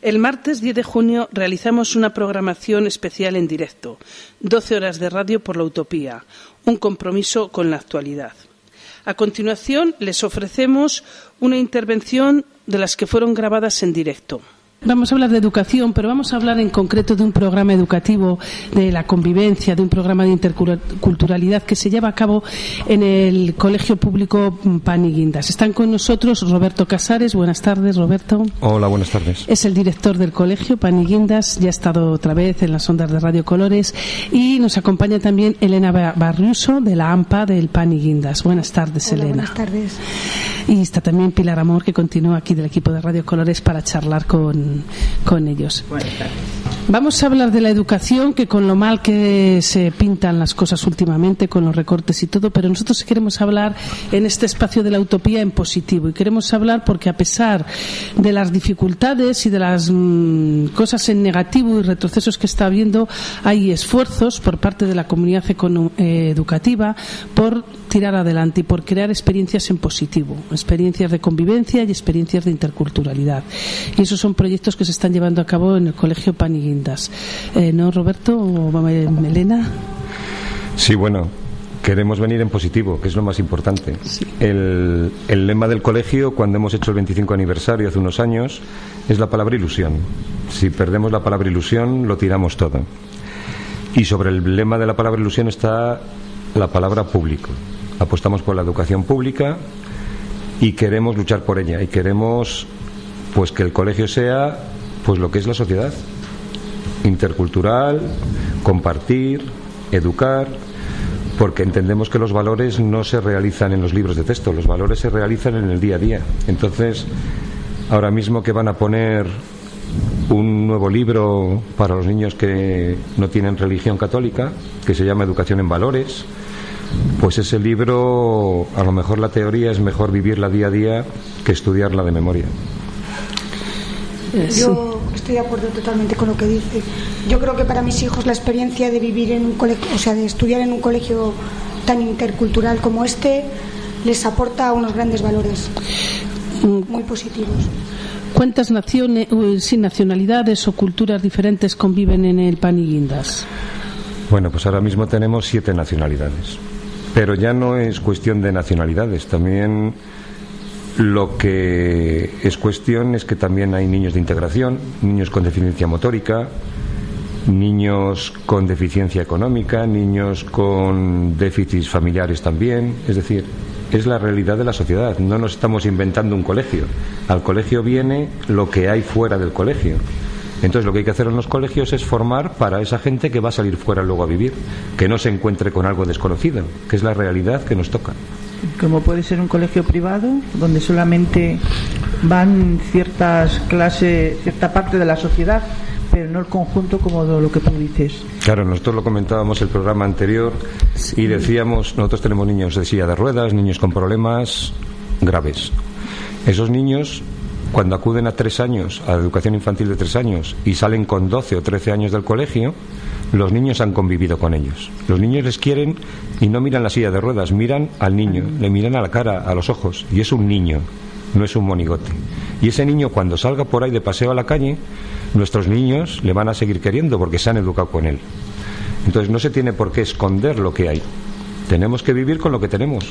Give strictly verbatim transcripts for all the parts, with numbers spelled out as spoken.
El martes diez de junio realizamos una programación especial en directo, doce horas de radio por la utopía, un compromiso con la actualidad. A continuación, les ofrecemos una intervención de las que fueron grabadas en directo. Vamos a hablar de educación, pero vamos a hablar en concreto de un programa educativo de la convivencia, de un programa de interculturalidad que se lleva a cabo en el Colegio Público Pan y Guindas. Están con nosotros Roberto Casares. Buenas tardes, Roberto. Hola, buenas tardes. Es el director del Colegio Pan y Guindas, ya ha estado otra vez en las ondas de Radio Colores, y nos acompaña también Elena Barriuso de la AMPA del Pan y Guindas. Buenas tardes, Hola, Elena. Buenas tardes. Y está también Pilar Amor, que continúa aquí del equipo de Radio Colores para charlar con con ellos. Buenas tardes. Vamos a hablar de la educación, que con lo mal que se pintan las cosas últimamente, con los recortes y todo, pero nosotros queremos hablar en este espacio de la utopía en positivo, y queremos hablar porque a pesar de las dificultades y de las mmm, cosas en negativo y retrocesos que está habiendo, hay esfuerzos por parte de la comunidad eh, educativa por tirar adelante y por crear experiencias en positivo, experiencias de convivencia y experiencias de interculturalidad. Y esos son proyectos que se están llevando a cabo en el Colegio Pan y Guindas. Eh, ¿No, Roberto o Elena? Sí, bueno, queremos venir en positivo, que es lo más importante. Sí. El, el lema del colegio, cuando hemos hecho el veinticinco aniversario hace unos años, es la palabra ilusión. Si perdemos la palabra ilusión, lo tiramos todo. Y sobre el lema de la palabra ilusión está la palabra público. Apostamos por la educación pública y queremos luchar por ella, y queremos pues que el colegio sea pues lo que es la sociedad: intercultural, compartir, educar, porque entendemos que los valores no se realizan en los libros de texto, los valores se realizan en el día a día. Entonces, ahora mismo que van a poner un nuevo libro para los niños que no tienen religión católica, que se llama Educación en Valores, pues ese libro, a lo mejor la teoría es mejor vivirla día a día que estudiarla de memoria. Yo estoy de acuerdo totalmente con lo que dice. Yo creo que para mis hijos la experiencia de vivir en un colegio, o sea, de estudiar en un colegio tan intercultural como este, les aporta unos grandes valores muy positivos. ¿Cuántas naciones, sin nacionalidades o culturas diferentes conviven en el Pan y Guindas? Bueno, pues ahora mismo tenemos siete nacionalidades. Pero ya no es cuestión de nacionalidades, también lo que es cuestión es que también hay niños de integración, niños con deficiencia motórica, niños con deficiencia económica, niños con déficits familiares también. Es decir, es la realidad de la sociedad, no nos estamos inventando un colegio. Al colegio viene lo que hay fuera del colegio. Entonces lo que hay que hacer en los colegios es formar para esa gente que va a salir fuera luego a vivir, que no se encuentre con algo desconocido, que es la realidad que nos toca. Como puede ser un colegio privado, donde solamente van ciertas clases, cierta parte de la sociedad, pero no el conjunto como lo que tú dices. Claro, nosotros lo comentábamos el programa anterior y decíamos, nosotros tenemos niños de silla de ruedas, niños con problemas graves. Esos niños, cuando acuden a tres años, a educación infantil de tres años, y salen con doce o trece años del colegio, los niños han convivido con ellos. Los niños les quieren y no miran la silla de ruedas, miran al niño, le miran a la cara, a los ojos, y es un niño, no es un monigote. Y ese niño, cuando salga por ahí de paseo a la calle, nuestros niños le van a seguir queriendo porque se han educado con él. Entonces no se tiene por qué esconder lo que hay. Tenemos que vivir con lo que tenemos.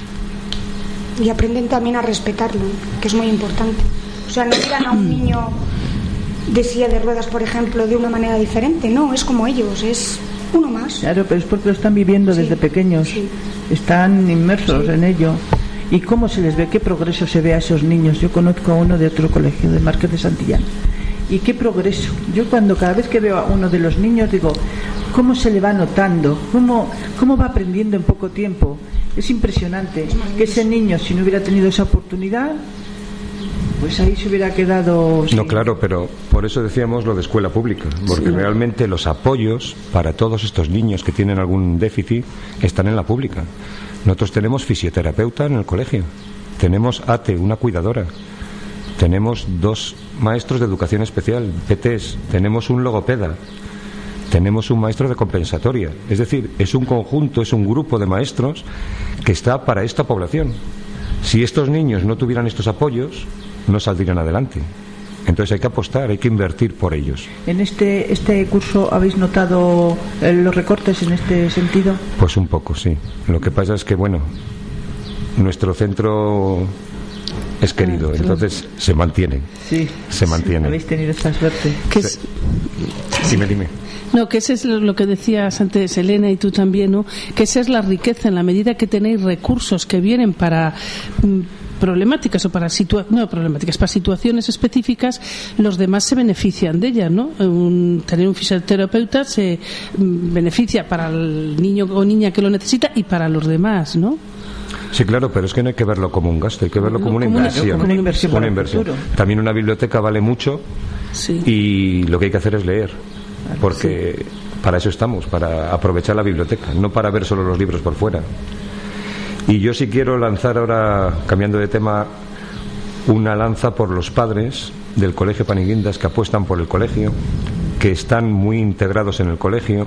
Y aprenden también a respetarlo, que es muy importante. O sea, no miran a un niño de silla de ruedas, por ejemplo, de una manera diferente. No, es como ellos, es uno más. Claro, pero es porque lo están viviendo desde sí, pequeños. Sí. Están inmersos sí. en ello. ¿Y cómo se les ve? ¿Qué progreso se ve a esos niños? Yo conozco a uno de otro colegio, de Márquez de Santillán. ¿Y qué progreso? Yo cuando cada vez que veo a uno de los niños digo, ¿cómo se le va notando? ¿Cómo, cómo va aprendiendo en poco tiempo? Es impresionante que ese niño, si no hubiera tenido esa oportunidad, pues ahí se hubiera quedado sin... No, claro, pero por eso decíamos lo de escuela pública, porque sí. realmente los apoyos para todos estos niños que tienen algún déficit están en la pública. Nosotros tenemos fisioterapeuta en el colegio, tenemos A T E, una cuidadora, tenemos dos maestros de educación especial, P Ts, tenemos un logopeda, tenemos un maestro de compensatoria. Es decir, es un conjunto, es un grupo de maestros que está para esta población. Si estos niños no tuvieran estos apoyos, no saldrían adelante. Entonces hay que apostar, hay que invertir por ellos. ¿En este, este curso habéis notado eh, los recortes en este sentido? Pues un poco, sí. Lo que pasa es que, bueno, nuestro centro es querido, entonces se mantiene. Sí, se mantiene. Habéis tenido esta suerte. ¿Qué es? Dime, dime. No, que ese es lo que decías antes, Elena, y tú también, ¿no? Que esa es la riqueza, en la medida que tenéis recursos que vienen para mm, problemáticas o para situa no problemáticas, para situaciones específicas, los demás se benefician de ellas, ¿no? Un, tener un fisioterapeuta se mm, beneficia para el niño o niña que lo necesita y para los demás, ¿no? Sí, claro, pero es que no hay que verlo como un gasto, hay que verlo como, como una inversión. Como una inversión. Una inversión. También una biblioteca vale mucho, sí. Y lo que hay que hacer es leer, porque sí. Para eso estamos, para aprovechar la biblioteca, no para ver solo los libros por fuera. Y yo sí quiero lanzar ahora, cambiando de tema, una lanza por los padres del Colegio Paniguindas que apuestan por el colegio, que están muy integrados en el colegio,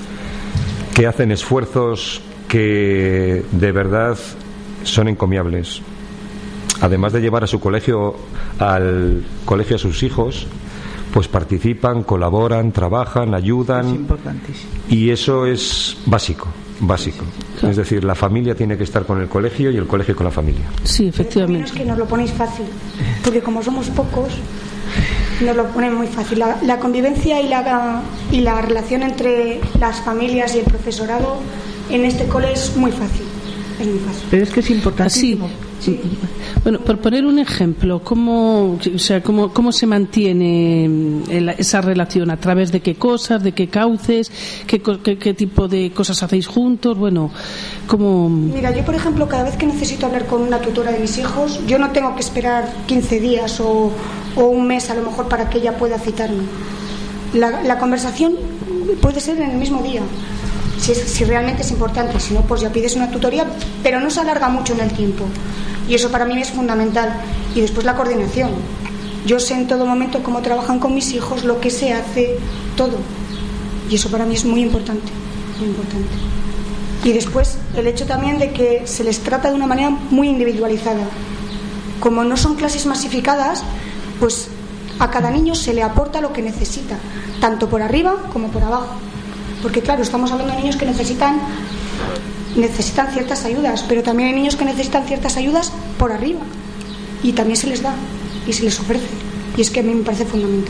que hacen esfuerzos que de verdad son encomiables. Además de llevar a su colegio, al colegio a sus hijos, pues participan, colaboran, trabajan, ayudan. Es importantísimo. Y eso es básico, básico. Claro. Es decir, la familia tiene que estar con el colegio y el colegio con la familia. Sí, efectivamente. Es que nos lo ponéis fácil, porque como somos pocos, nos lo ponen muy fácil. La, la convivencia y la, y la relación entre las familias y el profesorado en este cole es muy fácil. Es muy fácil. Pero es que es importantísimo. Sí. Bueno, por poner un ejemplo, ¿cómo, o sea, cómo, cómo se mantiene esa relación? ¿A través de qué cosas, de qué cauces, qué, qué, qué tipo de cosas hacéis juntos? Bueno, ¿cómo...? Mira, yo por ejemplo, cada vez que necesito hablar con una tutora de mis hijos, yo no tengo que esperar quince días o, o un mes a lo mejor para que ella pueda citarme. La, la conversación puede ser en el mismo día. Si, es, si realmente es importante, si no, pues ya pides una tutoría, pero no se alarga mucho en el tiempo. Y eso para mí es fundamental. Y después la coordinación. Yo sé en todo momento cómo trabajan con mis hijos, lo que se hace, todo. Y eso para mí es muy importante, muy importante. Y después el hecho también de que se les trata de una manera muy individualizada. Como no son clases masificadas, pues a cada niño se le aporta lo que necesita, tanto por arriba como por abajo. Porque claro, estamos hablando de niños que necesitan necesitan ciertas ayudas, pero también hay niños que necesitan ciertas ayudas por arriba y también se les da y se les ofrece, y es que a mí me parece fundamental.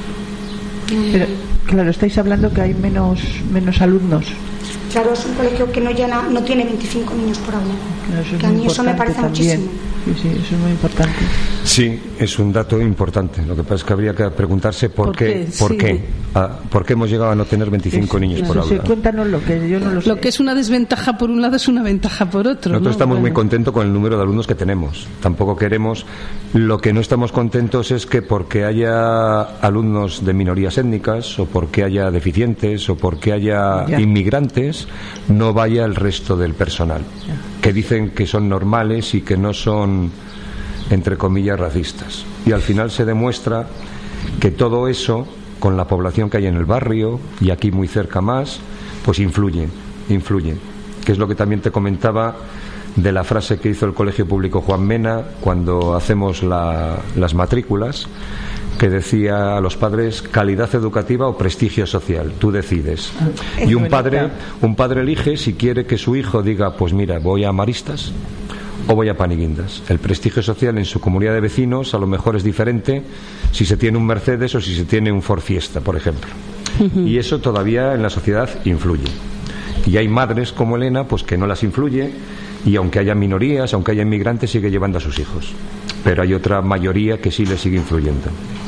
Pero claro, estáis hablando que hay menos menos alumnos. Claro, es un colegio que no llena, no tiene veinticinco niños por aula. Claro, eso es que a mí eso me parece también. muchísimo. Sí, sí, eso es muy importante. Sí, es un dato importante. Lo que pasa es que habría que preguntarse por, ¿Por qué, qué? por Sí. qué, ah, por qué hemos llegado a no tener veinticinco Es, niños eso, por sí, aula. cuéntanos lo que yo no lo sé. Lo que es una desventaja por un lado es una ventaja por otro. Nosotros ¿no? estamos Bueno. muy contentos con el número de alumnos que tenemos. Tampoco queremos. Lo que no estamos contentos es que porque haya alumnos de minorías étnicas, o porque haya deficientes, o porque haya Ya. inmigrantes, no vaya el resto del personal. Ya. Que dicen que son normales y que no son, entre comillas, racistas. Y al final se demuestra que todo eso, con la población que hay en el barrio y aquí muy cerca más, pues influye, influye. Que es lo que también te comentaba de la frase que hizo el Colegio Público Juan Mena cuando hacemos la, las matrículas, que decía a los padres: calidad educativa o prestigio social, tú decides. Ah, y un bonita. padre, un padre elige si quiere que su hijo diga: pues mira, voy a Maristas o voy a Paniguindas. El prestigio social en su comunidad de vecinos a lo mejor es diferente si se tiene un Mercedes o si se tiene un Ford Fiesta, por ejemplo. Uh-huh. Y eso todavía en la sociedad influye. Y hay madres como Elena pues que no las influye, y aunque haya minorías, aunque haya inmigrantes, sigue llevando a sus hijos. Pero hay otra mayoría que sí le sigue influyendo.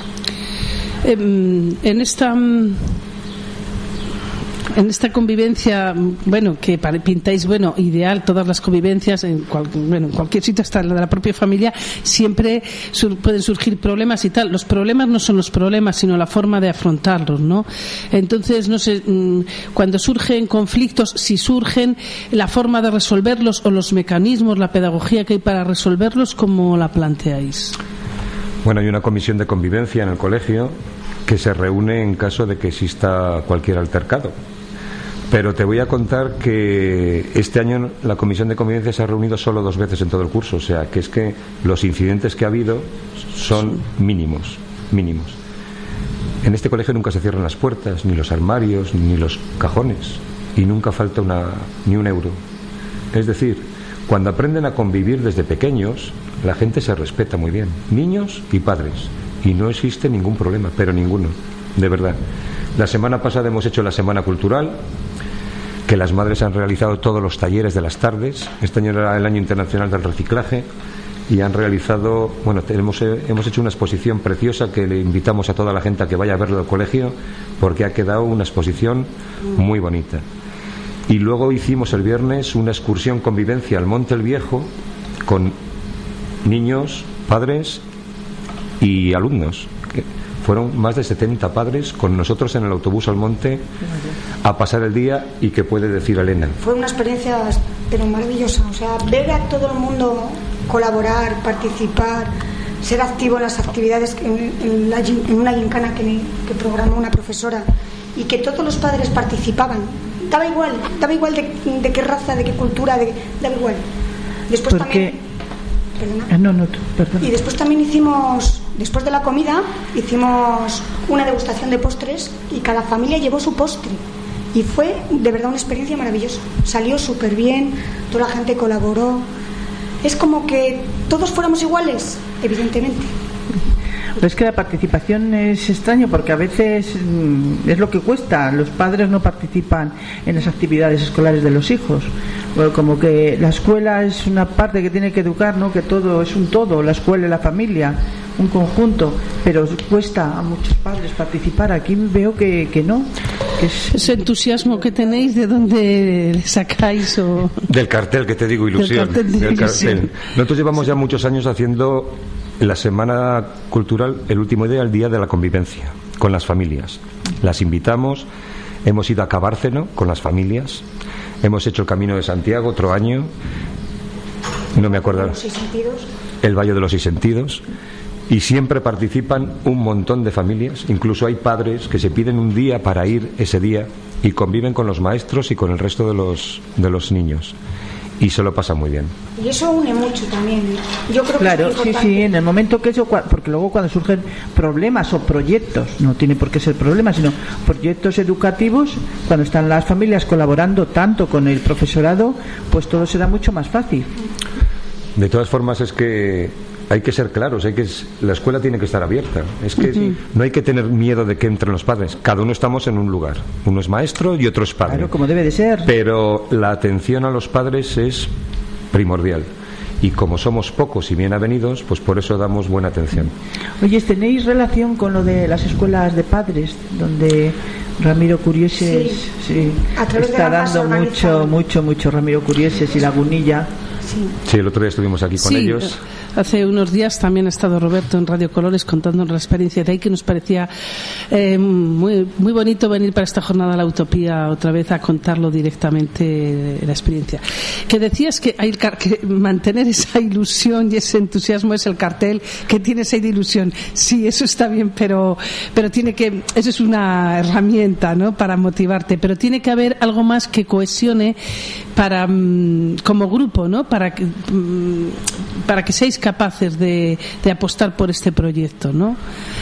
En esta en esta convivencia, bueno, que pintáis, bueno, ideal, todas las convivencias en, cual, bueno, en cualquier sitio, hasta la de la propia familia, siempre sur, pueden surgir problemas y tal. Los problemas no son los problemas, sino la forma de afrontarlos, ¿no? Entonces, no sé, cuando surgen conflictos, si surgen, la forma de resolverlos o los mecanismos, la pedagogía que hay para resolverlos, ¿cómo la planteáis? Bueno, hay una comisión de convivencia en el colegio que se reúne en caso de que exista cualquier altercado. Pero te voy a contar que este año la comisión de convivencia se ha reunido solo dos veces en todo el curso. O sea, que es que los incidentes que ha habido son mínimos. mínimos. En este colegio nunca se cierran las puertas, ni los armarios, ni los cajones, y nunca falta una, ni un euro. Es decir, cuando aprenden a convivir desde pequeños, la gente se respeta muy bien, niños y padres, y no existe ningún problema, pero ninguno, de verdad. La semana pasada hemos hecho la Semana Cultural, que las madres han realizado todos los talleres de las tardes. Este año era el Año Internacional del Reciclaje, y han realizado, bueno, tenemos, hemos hecho una exposición preciosa que le invitamos a toda la gente a que vaya a verlo al colegio, porque ha quedado una exposición muy bonita. Y luego hicimos el viernes una excursión convivencia al Monte el Viejo con niños, padres y alumnos. Fueron más de setenta padres con nosotros en el autobús al monte a pasar el día. ¿Y qué puede decir Elena? Fue una experiencia pero maravillosa, o sea, ver a todo el mundo colaborar, participar, ser activo en las actividades en, en, la, en una gincana que, que programó una profesora, y que todos los padres participaban. Daba igual, daba igual de, de qué raza, de qué cultura, de, daba igual. Después Porque... también... Perdona. Ah, no, no, perdón. Y después también hicimos, después de la comida, hicimos una degustación de postres, y cada familia llevó su postre. Y fue de verdad una experiencia maravillosa. Salió súper bien, toda la gente colaboró. Es como que todos fuéramos iguales, evidentemente. Pero es que la participación es extraño, porque a veces mm, es lo que cuesta. Los padres no participan en las actividades escolares de los hijos. Bueno, como que la escuela es una parte que tiene que educar, ¿no? Que todo es un todo, la escuela y la familia, un conjunto. Pero cuesta a muchos padres participar. Aquí veo que, que no. Que es... Ese entusiasmo que tenéis, ¿de dónde le sacáis? O... Del cartel que te digo, ilusión. Del cartel de Del ilusión. cartel. Nosotros llevamos ya muchos años haciendo la Semana Cultural, el último día, el día de la convivencia, con las familias. Las invitamos, hemos ido a Cabárceno con las familias, hemos hecho el Camino de Santiago otro año, no me acuerdo, Los seis sentidos. el Valle de los Seis Sentidos, y siempre participan un montón de familias. Incluso hay padres que se piden un día para ir ese día y conviven con los maestros y con el resto de los, de los niños. Y se lo pasa muy bien. Y eso une mucho también, ¿eh? Yo creo que Claro, es sí, importante. sí, en el momento que eso, porque luego cuando surgen problemas o proyectos, no tiene por qué ser problemas, sino proyectos educativos, cuando están las familias colaborando tanto con el profesorado, pues todo será mucho más fácil. De todas formas, es que hay que ser claros, hay que la escuela tiene que estar abierta. Es que uh-huh. no hay que tener miedo de que entren los padres. Cada uno estamos en un lugar. Uno es maestro y otro es padre. Claro, como debe de ser. Pero la atención a los padres es primordial. Y como somos pocos y bien avenidos, pues por eso damos buena atención. Oye, ¿tenéis relación con lo de las escuelas de padres, donde Ramiro Curieses sí. Sí, está dando mucho, mucho, mucho Ramiro Curieses y Lagunilla? Sí. sí, el otro día estuvimos aquí con sí, ellos. Hace unos días también ha estado Roberto en Radio Colores contándonos la experiencia de ahí, que nos parecía eh, muy, muy bonito venir para esta jornada a la Utopía otra vez a contarlo directamente, la experiencia. Que decías que hay que mantener esa ilusión y ese entusiasmo es el cartel que tiene esa ilusión. Sí, eso está bien, pero pero tiene que, eso es una herramienta, ¿no?, para motivarte, pero tiene que haber algo más que cohesione para como grupo, ¿no?, para que para que seáis capaces de, de apostar por este proyecto, ¿no?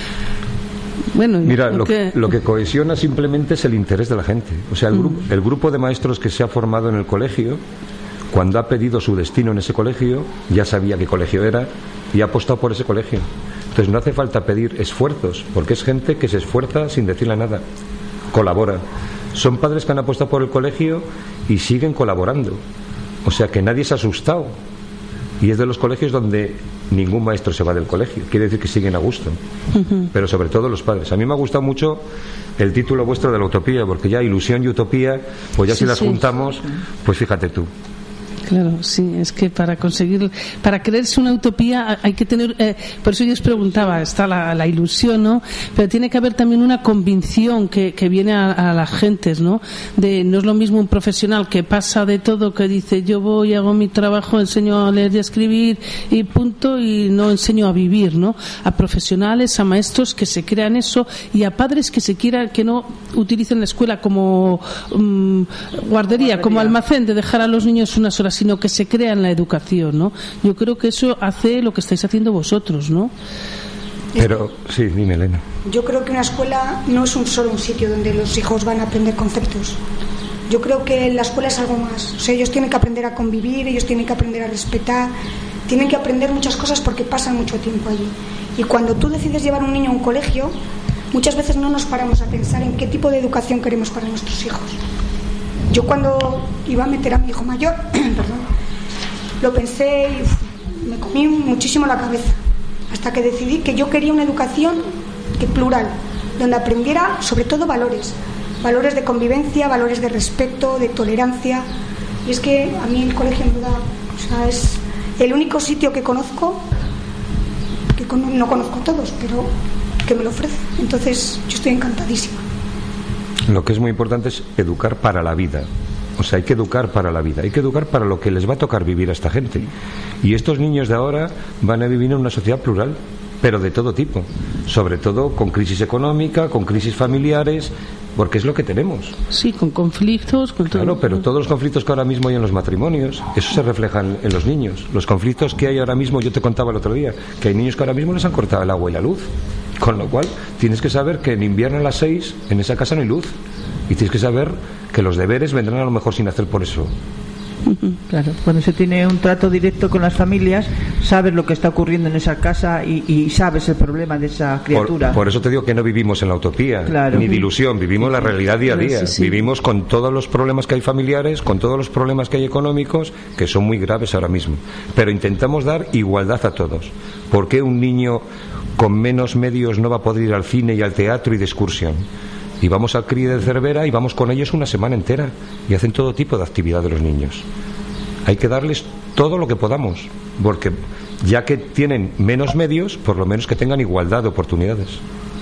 Bueno, mira, lo que... lo que cohesiona simplemente es el interés de la gente. O sea, el, mm. grupo, el grupo de maestros que se ha formado en el colegio, cuando ha pedido su destino en ese colegio, ya sabía qué colegio era y ha apostado por ese colegio. Entonces no hace falta pedir esfuerzos, porque es gente que se esfuerza sin decirle nada, colabora. Son padres que han apostado por el colegio y siguen colaborando. O sea, que nadie se ha asustado. Y es de los colegios donde ningún maestro se va del colegio. Quiere decir que siguen a gusto. Uh-huh. Pero sobre todo los padres. A mí me ha gustado mucho el título vuestro de la utopía, porque ya ilusión y utopía, pues ya sí, si las sí. juntamos, pues fíjate tú. Claro, sí, es que para conseguir, para creerse una utopía hay que tener, eh, por eso yo os preguntaba, está la, la ilusión, ¿no? Pero tiene que haber también una convicción que, que viene a, a las gentes, ¿no? De, no es lo mismo un profesional que pasa de todo, que dice yo voy, hago mi trabajo, enseño a leer y a escribir y punto, y no enseño a vivir, ¿no? A profesionales, a maestros que se crean eso, y a padres que se quieran, que no utilicen la escuela como um, guardería, guardería, como almacén de dejar a los niños unas horas, sino que se crea en la educación, ¿no? Yo creo que eso hace lo que estáis haciendo vosotros, ¿no? Pero, sí, dime, Elena. Yo creo que una escuela no es un solo un sitio donde los hijos van a aprender conceptos. Yo creo que la escuela es algo más. O sea, ellos tienen que aprender a convivir, ellos tienen que aprender a respetar, tienen que aprender muchas cosas porque pasan mucho tiempo allí. Y cuando tú decides llevar a un niño a un colegio, muchas veces no nos paramos a pensar en qué tipo de educación queremos para nuestros hijos. Yo cuando iba a meter a mi hijo mayor, perdón, lo pensé y uf, me comí muchísimo la cabeza, hasta que decidí que yo quería una educación que plural, donde aprendiera sobre todo valores, valores de convivencia, valores de respeto, de tolerancia. Y es que a mí el colegio en verdad, o sea, es el único sitio que conozco, que con, no conozco todos, pero que me lo ofrece. Entonces yo estoy encantadísima. Lo que es muy importante es educar para la vida. O sea, hay que educar para la vida, hay que educar para lo que les va a tocar vivir a esta gente. Y estos niños de ahora van a vivir en una sociedad plural, pero de todo tipo, sobre todo con crisis económica, con crisis familiares, porque es lo que tenemos. Sí, con conflictos, con todo. Claro, pero todos los conflictos que ahora mismo hay en los matrimonios, eso se refleja en, en los niños. Los conflictos que hay ahora mismo, yo te contaba el otro día, que hay niños que ahora mismo les han cortado el agua y la luz, con lo cual tienes que saber que en invierno a las seis en esa casa no hay luz, y tienes que saber que los deberes vendrán a lo mejor sin hacer por eso. Claro, cuando se tiene un trato directo con las familias, sabes lo que está ocurriendo en esa casa y, y sabes el problema de esa criatura. Por, por eso te digo que no vivimos en la utopía, claro, ni de ilusión, vivimos la realidad día a día. Sí, sí. Vivimos con todos los problemas que hay familiares, con todos los problemas que hay económicos, que son muy graves ahora mismo. Pero intentamos dar igualdad a todos. ¿Por qué un niño con menos medios no va a poder ir al cine y al teatro y de excursión? Y vamos al C R I de Cervera y vamos con ellos una semana entera y hacen todo tipo de actividad de los niños. Hay que darles todo lo que podamos, porque ya que tienen menos medios, por lo menos que tengan igualdad de oportunidades.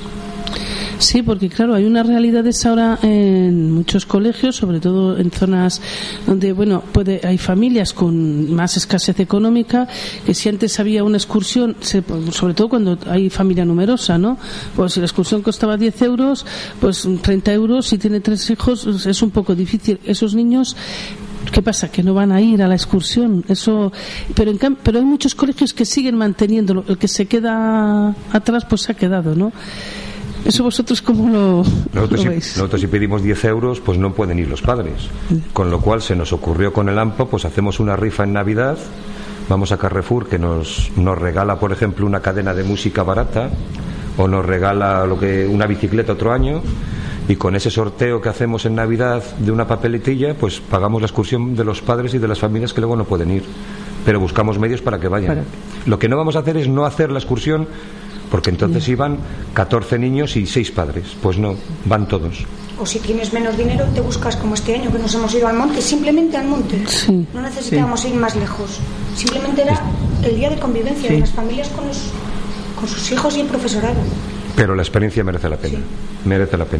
Sí, porque claro, hay unas realidades ahora en muchos colegios, sobre todo en zonas donde, bueno, puede hay familias con más escasez económica, que si antes había una excursión, se, sobre todo cuando hay familia numerosa, ¿no? Pues si la excursión costaba diez euros, pues treinta euros, si tiene tres hijos, es un poco difícil. Esos niños, ¿qué pasa? Que no van a ir a la excursión. Eso, pero en cambio, pero hay muchos colegios que siguen manteniéndolo. El que se queda atrás, pues se ha quedado, ¿no? ¿Eso vosotros cómo lo, nosotros, lo veis? Si, nosotros si pedimos diez euros, pues no pueden ir los padres. Con lo cual se nos ocurrió con el A M P O, pues hacemos una rifa en Navidad, vamos a Carrefour, que nos, nos regala, por ejemplo, una cadena de música barata, o nos regala lo que una bicicleta otro año, y con ese sorteo que hacemos en Navidad de una papeletilla, pues pagamos la excursión de los padres y de las familias que luego no pueden ir. Pero buscamos medios para que vayan. Para. Lo que no vamos a hacer es no hacer la excursión, porque entonces iban catorce niños y seis padres. Pues no, van todos. O si tienes menos dinero, te buscas, como este año que nos hemos ido al monte, simplemente al monte. Sí. No necesitábamos sí. ir más lejos. Simplemente era el día de convivencia sí. de las familias con, los, con sus hijos y el profesorado. Pero la experiencia merece la pena. Sí. Merece la pena.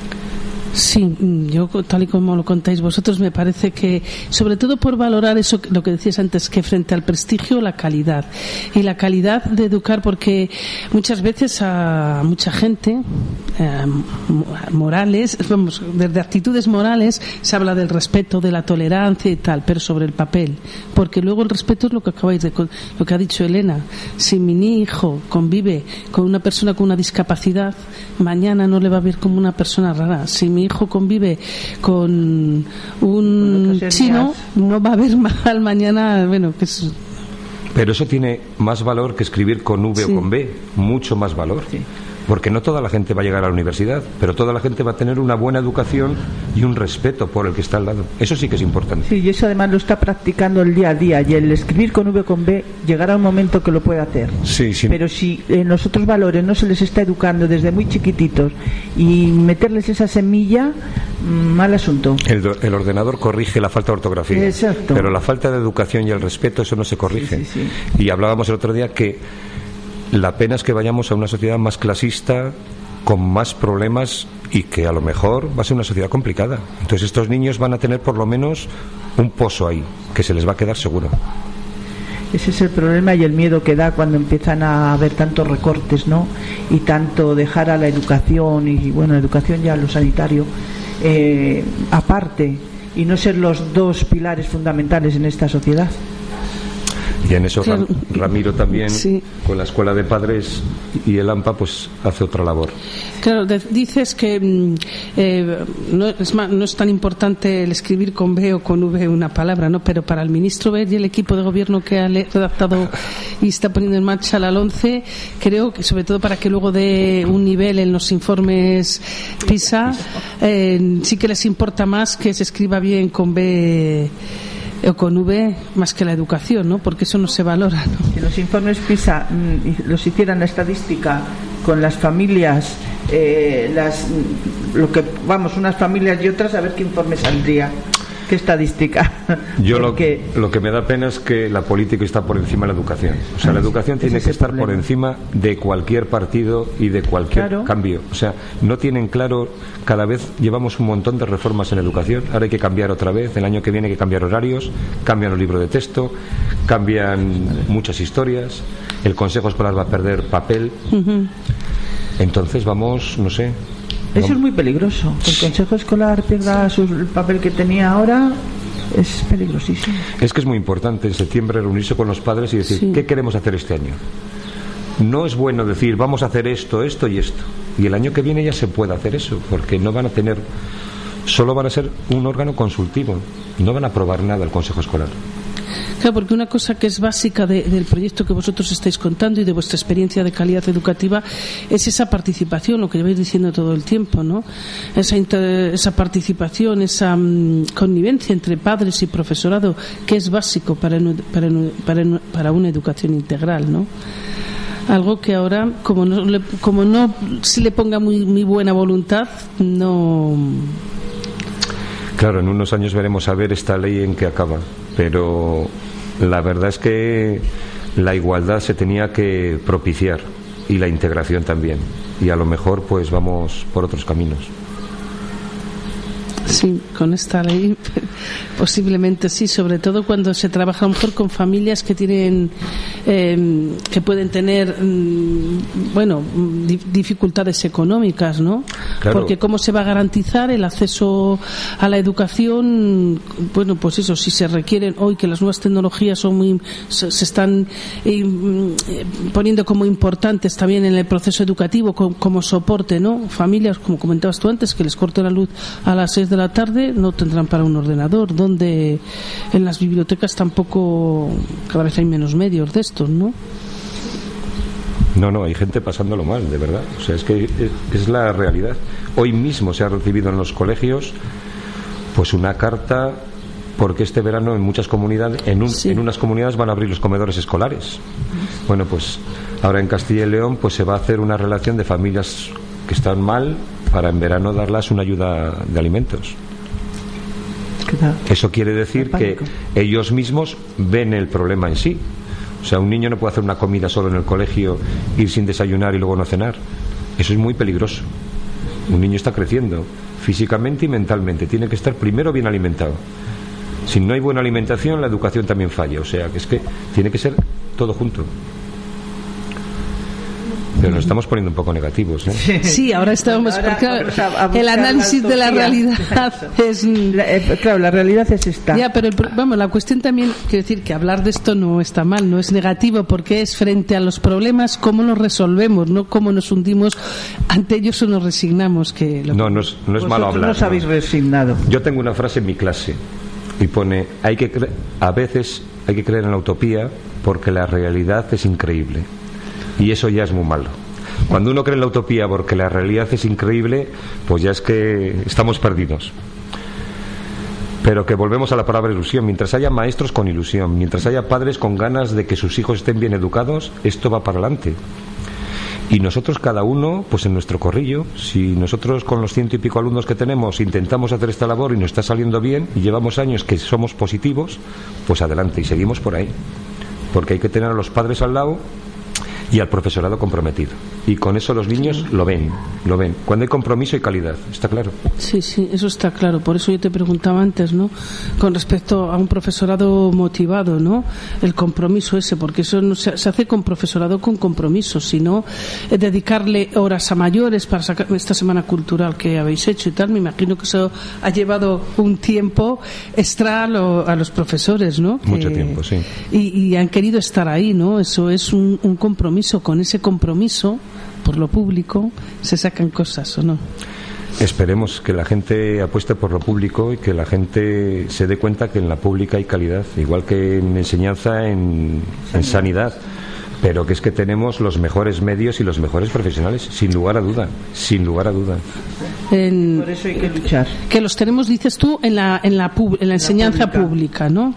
Sí, yo tal y como lo contáis vosotros, me parece que, sobre todo por valorar eso, lo que decías antes, que frente al prestigio, la calidad. Y la calidad de educar, porque muchas veces a mucha gente, eh, morales, vamos, desde actitudes morales, se habla del respeto, de la tolerancia y tal, pero sobre el papel. Porque luego el respeto es lo que acabáis de, lo que ha dicho Elena. Si mi hijo convive con una persona con una discapacidad, mañana no le va a ver como una persona rara. Si mi hijo convive con un chino, no va a ver mal mañana, bueno, que es... Pero eso tiene más valor que escribir con V sí. o con B, mucho más valor. Sí. Porque no toda la gente va a llegar a la universidad, pero toda la gente va a tener una buena educación y un respeto por el que está al lado. Eso sí que es importante. Sí, y eso además lo está practicando el día a día, y el escribir con V o con B llegará un momento que lo puede hacer. Sí, sí. Pero si en los otros valores no se les está educando desde muy chiquititos y meterles esa semilla, mal asunto. El, el ordenador corrige la falta de ortografía. Exacto. Pero la falta de educación y el respeto, eso no se corrige. Sí, sí, sí. Y hablábamos el otro día que la pena es que vayamos a una sociedad más clasista, con más problemas, y que a lo mejor va a ser una sociedad complicada. Entonces estos niños van a tener por lo menos un pozo ahí, que se les va a quedar seguro. Ese es el problema y el miedo que da cuando empiezan a haber tantos recortes, ¿no? Y tanto dejar a la educación, y bueno, la educación ya a lo sanitario, eh, aparte, y no ser los dos pilares fundamentales en esta sociedad. Y en eso claro. Ramiro también, sí. con la Escuela de Padres y el AMPA, pues hace otra labor. Claro, de, dices que eh, no, es más, no es tan importante el escribir con B o con V una palabra, ¿no? Pero para el ministro Wert y el equipo de gobierno que ha redactado y está poniendo en marcha la LOMCE, creo que sobre todo para que luego dé un nivel en los informes PISA, eh, sí que les importa más que se escriba bien con B o con V más que la educación, ¿no? Porque eso no se valora, ¿no? Si los informes PISA mm, los hicieran la estadística con las familias, eh, las lo que vamos, unas familias y otras, a ver qué informe saldría, qué estadística. Yo Porque... lo, lo que me da pena es que la política está por encima de la educación. O sea, la educación tiene que estar por encima de cualquier partido y de cualquier claro. cambio. O sea, no tienen claro, cada vez llevamos un montón de reformas en educación, ahora hay que cambiar otra vez, el año que viene hay que cambiar horarios, cambian los libros de texto, cambian muchas historias, el Consejo Escolar va a perder papel. Uh-huh. Entonces vamos, no sé. Eso es muy peligroso. Que el Consejo Escolar pierda su, el papel que tenía ahora es peligrosísimo. Es que es muy importante en septiembre reunirse con los padres y decir, sí. ¿qué queremos hacer este año? No es bueno decir, vamos a hacer esto, esto y esto. Y el año que viene ya se puede hacer eso, porque no van a tener, solo van a ser un órgano consultivo. No van a aprobar nada el Consejo Escolar. Claro, porque una cosa que es básica de, del proyecto que vosotros estáis contando y de vuestra experiencia de calidad educativa es esa participación, lo que lleváis diciendo todo el tiempo, ¿no? Esa, inter, esa participación, esa um, connivencia entre padres y profesorado, que es básico para, para, para, para una educación integral, ¿no? Algo que ahora, como no, le, como no se le ponga muy, muy buena voluntad, no... Claro, en unos años veremos a ver esta ley en qué acaba, pero la verdad es que la igualdad se tenía que propiciar y la integración también, y a lo mejor pues vamos por otros caminos. Sí, con esta ley posiblemente sí, sobre todo cuando se trabaja a lo mejor con familias que tienen eh, que pueden tener bueno di- dificultades económicas, ¿no? Claro. Porque cómo se va a garantizar el acceso a la educación. Bueno, pues eso, si se requieren hoy que las nuevas tecnologías son muy se, se están eh, poniendo como importantes también en el proceso educativo como, como soporte, ¿no? Familias, como comentabas tú antes, que les corte la luz a las seis de la tarde, no tendrán para un ordenador, donde en las bibliotecas tampoco, cada vez hay menos medios de estos, ¿no? No, no, hay gente pasándolo mal, de verdad. O sea, es que es, es la realidad. Hoy mismo se ha recibido en los colegios pues una carta porque este verano en muchas comunidades, en, un, sí. en unas comunidades van a abrir los comedores escolares. Bueno, pues ahora en Castilla y León pues se va a hacer una relación de familias que están mal para en verano darles una ayuda de alimentos. Eso quiere decir que ellos mismos ven el problema en sí. O sea, un niño no puede hacer una comida solo en el colegio, ir sin desayunar y luego no cenar. Eso es muy peligroso. Un niño está creciendo físicamente y mentalmente. Tiene que estar primero bien alimentado. Si no hay buena alimentación, la educación también falla. O sea, que es que tiene que ser todo junto. Pero nos estamos poniendo un poco negativos, ¿eh? Sí, ahora estamos ahora, porque vamos a, a el análisis la de la realidad es la, eh, claro, la realidad es esta. Ya, pero el, vamos, la cuestión también, quiero decir que hablar de esto no está mal, no es negativo, porque es frente a los problemas cómo los resolvemos, no cómo nos hundimos ante ellos o nos resignamos. Que lo no, no es, no es malo hablar. No os habéis resignado. Yo tengo una frase en mi clase y pone: hay que cre- a veces hay que creer en la utopía porque la realidad es increíble. Y eso ya es muy malo. Cuando uno cree en la utopía porque la realidad es increíble, pues ya es que estamos perdidos. Pero que volvemos a la palabra ilusión. Mientras haya maestros con ilusión, mientras haya padres con ganas de que sus hijos estén bien educados, esto va para adelante. Y nosotros cada uno, pues en nuestro corrillo, si nosotros con los ciento y pico alumnos que tenemos intentamos hacer esta labor y nos está saliendo bien y llevamos años que somos positivos, pues adelante y seguimos por ahí. Porque hay que tener a los padres al lado y al profesorado comprometido. y con eso los niños lo ven, lo ven. Cuando hay compromiso y calidad, está claro. Sí, sí, eso está claro. Por eso yo te preguntaba antes, ¿no? Con respecto a un profesorado motivado, ¿no? El compromiso ese, porque eso no se, se hace con profesorado con compromiso, sino eh, dedicarle horas a mayores para sacar esta semana cultural que habéis hecho y tal. Me imagino que eso ha llevado un tiempo extra a, lo, a los profesores, ¿no? Mucho que, tiempo, sí. Y, y han querido estar ahí, ¿no? Eso es un, un compromiso. Con ese compromiso por lo público se sacan cosas, ¿o no? Esperemos que la gente apueste por lo público y que la gente se dé cuenta que en la pública hay calidad, igual que en enseñanza, en, en sanidad, pero que es que tenemos los mejores medios y los mejores profesionales, sin lugar a duda, sin lugar a duda. En, por eso hay que luchar. Que los tenemos, dices tú, en la en la, pub, en la enseñanza pública, pública ¿no?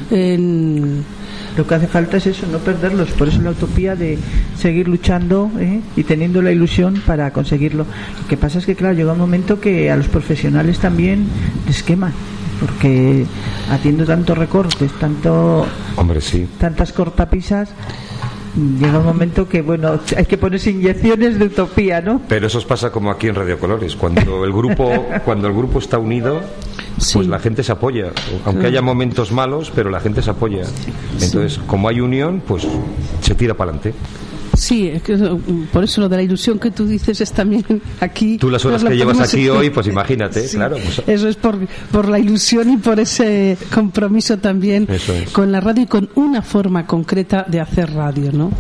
En... Lo que hace falta es eso, no perderlos. Por eso la utopía de seguir luchando ¿eh? y teniendo la ilusión para conseguirlo. Lo que pasa es que, claro, llega un momento que a los profesionales también les queman, porque haciendo tantos recortes, tanto, Hombre, sí. tantas cortapisas, llega un momento que, bueno, hay que ponerse inyecciones de utopía, ¿no? Pero eso os pasa como aquí en Radio Colores. Cuando el grupo, cuando el grupo está unido, pues sí, la gente se apoya, aunque haya momentos malos, pero la gente se apoya. Entonces, sí, como hay unión, pues se tira para adelante. Sí, es que por eso lo de la ilusión que tú dices es también aquí. Tú las horas que llevas aquí decir, hoy, pues imagínate, sí, claro. Pues... Eso es por, por la ilusión y por ese compromiso también es. con la radio y con una forma concreta de hacer radio, ¿no?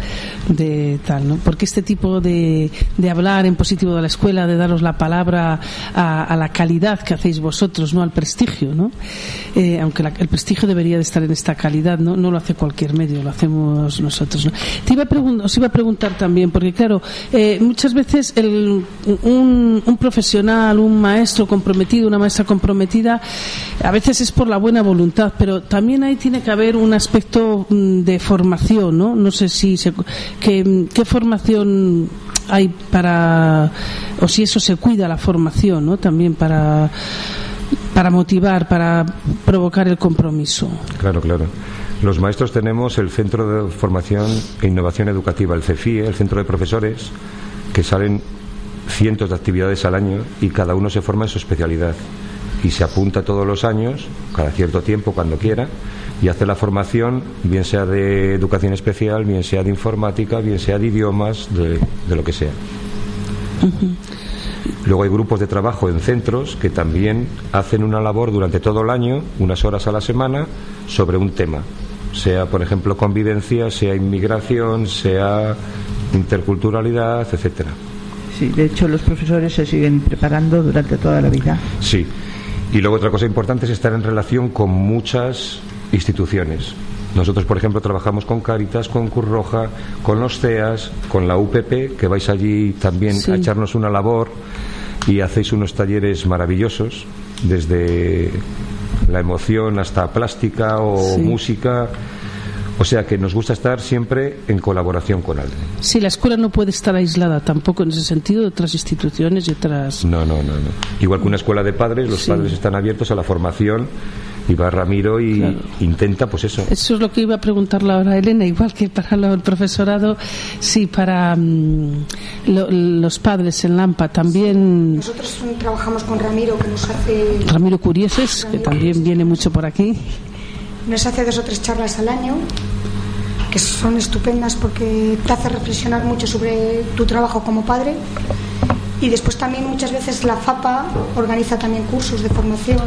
De tal, ¿no? Porque este tipo de, de hablar en positivo de la escuela, de daros la palabra a, a la calidad que hacéis vosotros, no al prestigio, ¿no? Eh, aunque la, el prestigio debería de estar en esta calidad, ¿no? No lo hace cualquier medio, lo hacemos nosotros, ¿no? Te iba a preguntar, os iba a preguntar también, porque claro, eh, muchas veces el, un, un profesional, un maestro comprometido, una maestra comprometida, a veces es por la buena voluntad, pero también ahí tiene que haber un aspecto de formación, ¿no? No sé si se, que, qué formación hay para, o si eso se cuida la formación, ¿no? También para para motivar, para provocar el compromiso. Claro, claro. Los maestros tenemos el Centro de Formación e Innovación Educativa, el CEFIE, el Centro de Profesores, que salen cientos de actividades al año y cada uno se forma en su especialidad y se apunta todos los años, cada cierto tiempo, cuando quiera, y hace la formación, bien sea de educación especial, bien sea de informática, bien sea de idiomas, de, de lo que sea. Uh-huh. Luego hay grupos de trabajo en centros que también hacen una labor durante todo el año, unas horas a la semana, sobre un tema. Sea, por ejemplo, convivencia, sea inmigración, sea interculturalidad, etcétera. Sí, de hecho los profesores se siguen preparando durante toda la vida. Sí. Y luego otra cosa importante es estar en relación con muchas instituciones. Nosotros, por ejemplo, trabajamos con Cáritas, con Cruz Roja, con los C E A S, con la U P P, que vais allí también sí. a echarnos una labor y hacéis unos talleres maravillosos, desde la emoción hasta plástica o sí. música. O sea que nos gusta estar siempre en colaboración con alguien. Sí, la escuela no puede estar aislada tampoco en ese sentido de otras instituciones y otras... No, no, no, no. Igual que una escuela de padres, los sí. padres están abiertos a la formación y va Ramiro y claro. intenta, pues eso. Eso es lo que iba a preguntarle ahora a Elena, igual que para lo, el profesorado, sí, para um, lo, los padres en Lampa también... Nosotros trabajamos con Ramiro, que nos hace... Ramiro Curieses, Ramiro que también Curieses. Viene mucho por aquí. Nos hace dos o tres charlas al año que son estupendas porque te hace reflexionar mucho sobre tu trabajo como padre, y después también muchas veces la FAPA organiza también cursos de formación,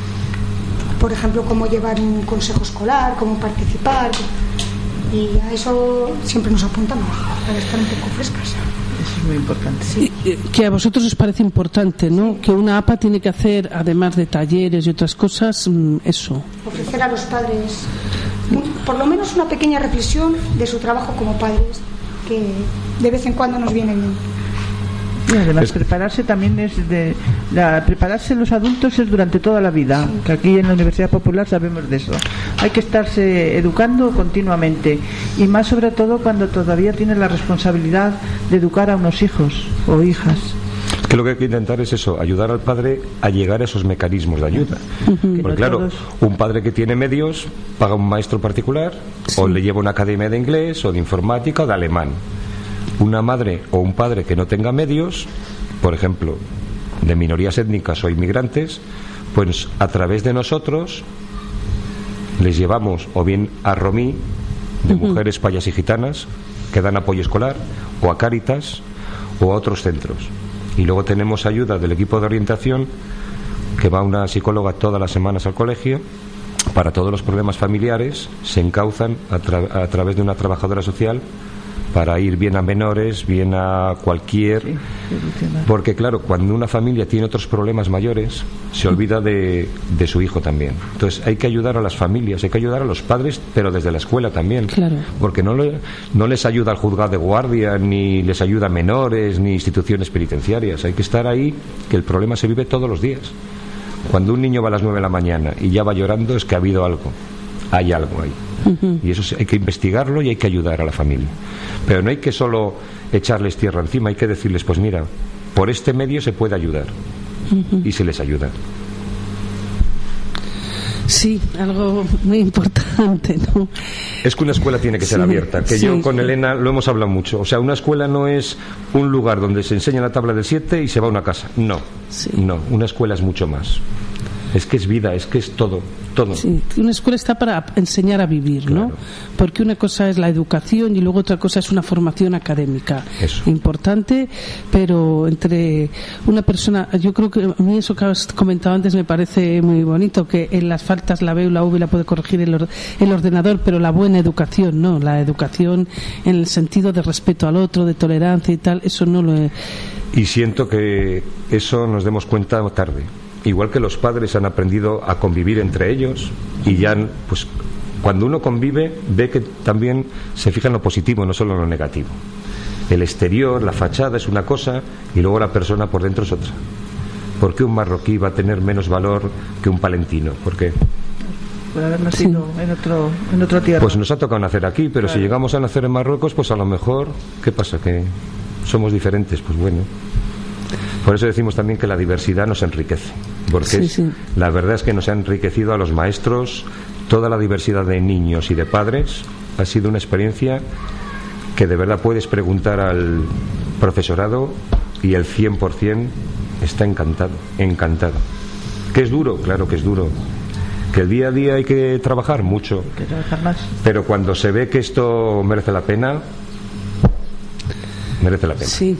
por ejemplo, cómo llevar un consejo escolar, cómo participar, y a eso siempre nos apuntamos para estar un poco frescas. Eso es muy importante. Sí. Que a vosotros os parece importante, ¿no? Que una A P A tiene que hacer, además de talleres y otras cosas, eso. Ofrecer a los padres, por lo menos una pequeña reflexión de su trabajo como padres, que de vez en cuando nos viene bien. Y además es... prepararse también es de la, prepararse los adultos es durante toda la vida, sí. que aquí en la Universidad Popular sabemos de eso. Hay que estarse educando continuamente, y más sobre todo cuando todavía tienes la responsabilidad de educar a unos hijos o hijas. Es que lo que hay que intentar es eso, ayudar al padre a llegar a esos mecanismos de ayuda. Uh-huh. Porque claro, todos... un padre que tiene medios paga un maestro particular, sí. o le lleva una academia de inglés o de informática o de alemán. una madre o un padre que no tenga medios, por ejemplo, de minorías étnicas o inmigrantes, pues a través de nosotros les llevamos o bien a Romí, de uh-huh. mujeres payas y gitanas que dan apoyo escolar, o a Cáritas o a otros centros. Y luego tenemos ayuda del equipo de orientación, que va una psicóloga todas las semanas al colegio. Para todos los problemas familiares se encauzan a, tra- a través de una trabajadora social para ir bien a menores, bien a cualquier... Sí, porque claro, cuando una familia tiene otros problemas mayores, se olvida de, de su hijo también. Entonces hay que ayudar a las familias, hay que ayudar a los padres, pero desde la escuela también. Claro. Porque no, le, no les ayuda al juzgado de guardia, ni les ayuda a menores, ni instituciones penitenciarias. Hay que estar ahí, que el problema se vive todos los días. Cuando un niño va a las nueve de la mañana y ya va llorando, es que ha habido algo. Hay algo ahí. Uh-huh. Y eso hay que investigarlo y hay que ayudar a la familia. Pero no hay que solo echarles tierra encima, hay que decirles, pues mira, por este medio se puede ayudar. Uh-huh. Y se les ayuda. Sí, algo muy importante, ¿no? Es que una escuela tiene que ser sí, abierta, que sí, yo con sí. Elena lo hemos hablado mucho. O sea, una escuela no es un lugar donde se enseña la tabla del siete y se va a una casa. No, sí. no, una escuela es mucho más. Es que es vida, es que es todo, todo. Sí, una escuela está para enseñar a vivir, claro. ¿no? Porque una cosa es la educación y luego otra cosa es una formación académica. Eso. Importante, pero entre una persona... Yo creo que a mí eso que has comentado antes me parece muy bonito, que en las faltas la B o la V la puede corregir el, or- el ordenador, pero la buena educación, ¿no? La educación en el sentido de respeto al otro, de tolerancia y tal, eso no lo... He... Y siento que eso nos demos cuenta tarde. Igual que los padres han aprendido a convivir entre ellos y ya, pues, cuando uno convive ve que también se fija en lo positivo, no solo en lo negativo. El exterior, la fachada es una cosa y luego la persona por dentro es otra. ¿Por qué un marroquí va a tener menos valor que un palentino? ¿Por qué? Por haber nacido sí. en, otro, en otra tierra. Pues nos ha tocado nacer aquí, pero claro. si llegamos a nacer en Marruecos, pues a lo mejor, ¿qué pasa? Que somos diferentes, pues bueno. Por eso decimos también que la diversidad nos enriquece, porque sí, es, sí. la verdad es que nos ha enriquecido a los maestros, toda la diversidad de niños y de padres ha sido una experiencia que de verdad puedes preguntar al profesorado y el cien por ciento está encantado, encantado. ¿Que es duro? Claro que es duro. ¿Que el día a día hay que trabajar? Mucho. Hay que trabajar más. Pero cuando se ve que esto merece la pena... merece la pena. Sí.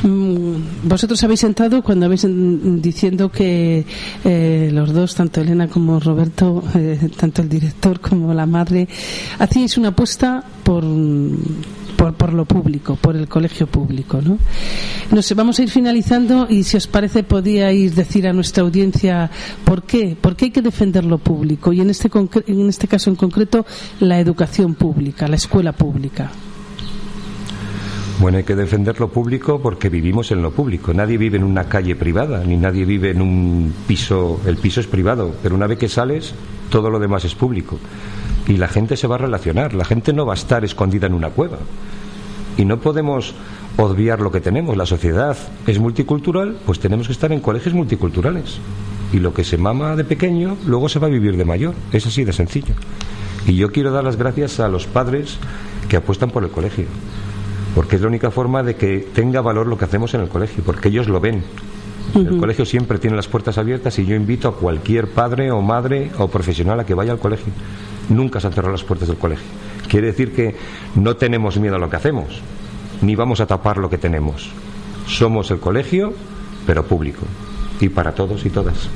Vosotros habéis entrado cuando habéis en, diciendo que eh, los dos, tanto Elena como Roberto, eh, tanto el director como la madre, hacíais una apuesta por, por, por lo público, por el colegio público, ¿no? No sé, vamos a ir finalizando y si os parece podíais decir a nuestra audiencia por qué, por qué hay que defender lo público y en este, concre- en este caso en concreto la educación pública, la escuela pública. Bueno, hay que defender lo público porque vivimos en lo público. Nadie vive en una calle privada, ni nadie vive en un piso. El piso es privado, pero una vez que sales, todo lo demás es público. Y la gente se va a relacionar. La gente no va a estar escondida en una cueva. Y no podemos obviar lo que tenemos. La sociedad es multicultural, pues tenemos que estar en colegios multiculturales. Y lo que se mama de pequeño, luego se va a vivir de mayor. Es así de sencillo. Y yo quiero dar las gracias a los padres que apuestan por el colegio. Porque es la única forma de que tenga valor lo que hacemos en el colegio, porque ellos lo ven. Uh-huh. El colegio siempre tiene las puertas abiertas y yo invito a cualquier padre o madre o profesional a que vaya al colegio. Nunca se han cerrado las puertas del colegio. Quiere decir que no tenemos miedo a lo que hacemos, ni vamos a tapar lo que tenemos. Somos el colegio, pero público, y para todos y todas.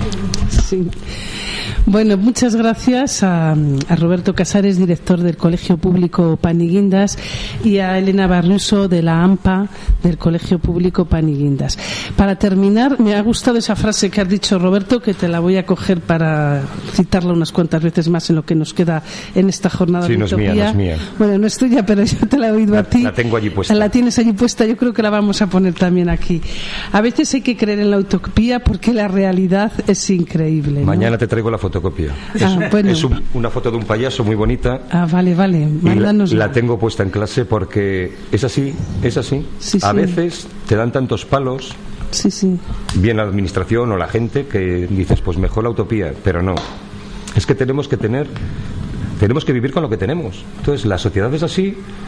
Sí. Bueno, muchas gracias a, a Roberto Casares, director del Colegio Público Paniguindas, y a Elena Barruso de la AMPA del Colegio Público Paniguindas. Para terminar, me ha gustado esa frase que has dicho, Roberto, que te la voy a coger para citarla unas cuantas veces más en lo que nos queda en esta jornada sí, de no Utopía. Es mía, no es mía. Bueno, no es tuya, pero yo te la he oído la, a ti. La tengo allí puesta. La tienes allí puesta, yo creo que la vamos a poner también aquí. A veces hay que creer en la utopía porque la realidad es increíble, ¿no? Mañana te traigo la fotocopia. Es, ah, bueno. es un, una foto de un payaso muy bonita. Ah, vale, vale. Mándanos. La, la tengo puesta en clase porque es así, es así. Sí, a sí. veces te dan tantos palos, sí, sí. bien la administración o la gente, que dices, pues mejor la utopía, pero no. Es que tenemos que tener, tenemos que vivir con lo que tenemos. Entonces, la sociedad es así,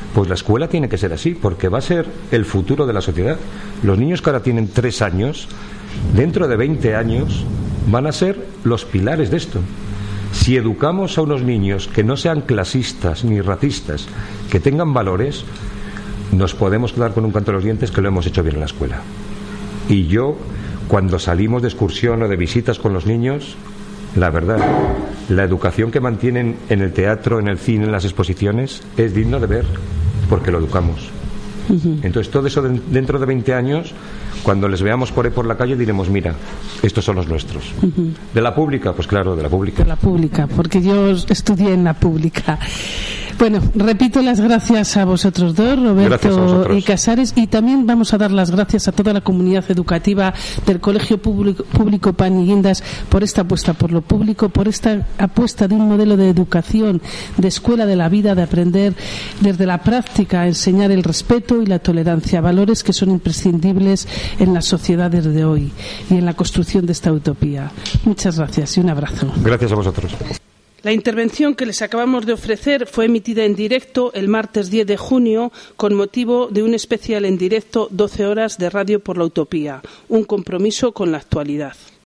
Pues la escuela tiene que ser así, porque va a ser el futuro de la sociedad. Los niños que ahora tienen tres años, dentro de veinte años, van a ser los pilares de esto. Si educamos a unos niños que no sean clasistas ni racistas, que tengan valores, nos podemos quedar con un canto de los dientes que lo hemos hecho bien en la escuela. Y yo, cuando salimos de excursión o de visitas con los niños, la verdad, la educación que mantienen en el teatro, en el cine, en las exposiciones, es digno de ver, porque lo educamos. Uh-huh. Entonces, todo eso de, dentro de veinte años, cuando les veamos por ahí por la calle, diremos, mira, estos son los nuestros. Uh-huh. ¿De la pública? Pues claro, de la pública. De la pública, porque yo estudié en la pública. Bueno, repito las gracias a vosotros dos, Roberto y Casares, y también vamos a dar las gracias a toda la comunidad educativa del Colegio Público, Público Pan y Guindas por esta apuesta por lo público, por esta apuesta de un modelo de educación, de escuela de la vida, de aprender desde la práctica a enseñar el respeto y la tolerancia, valores que son imprescindibles en las sociedades de hoy y en la construcción de esta utopía. Muchas gracias y un abrazo. Gracias a vosotros. La intervención que les acabamos de ofrecer fue emitida en directo el martes diez de junio con motivo de un especial en directo doce horas de Radio por la Utopía, un compromiso con la actualidad.